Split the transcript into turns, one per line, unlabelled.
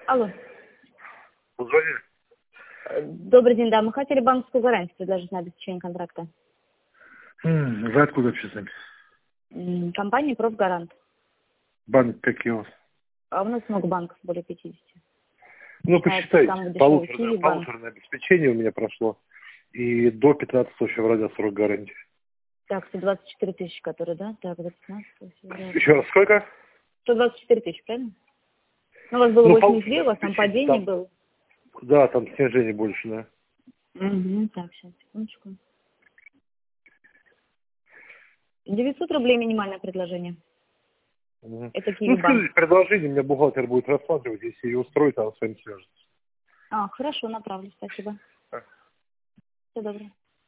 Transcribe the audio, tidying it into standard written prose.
Алло.
Позвонили?
Добрый день, да. Мы хотели банковскую гарантию предложить на обеспечение контракта.
Вы откуда вообще сами?
Компания «Профгарант».
Банк какие у вас?
А у нас много банков, более 50.
Ну,
Считается,
посчитайте.
самый дешевый Киви банк.
Полуторное обеспечение у меня прошло. И до 15 февраля срок гарантии.
Так, 124 тысячи, которые, да? Так, до 15 февраля.
Еще раз, сколько?
124 тысячи, правильно? Ну, у вас было
Ну,
82, у вас там
обеспечение.
падение было.
Да, там снижение больше, да.
Угу, так, сейчас, секундочку. 900 рублей минимальное предложение.
Мгм.
Это
Ну,
Киви банк.
скажите, предложение, меня бухгалтер будет рассматривать, если ее устроит, она с вами свяжется.
Хорошо, направлю, спасибо. Все доброе.